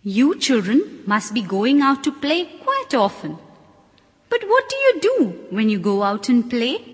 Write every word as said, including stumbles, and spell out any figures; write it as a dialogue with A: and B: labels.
A: You children must be going out to play quite often. But what do you do when you go out and play?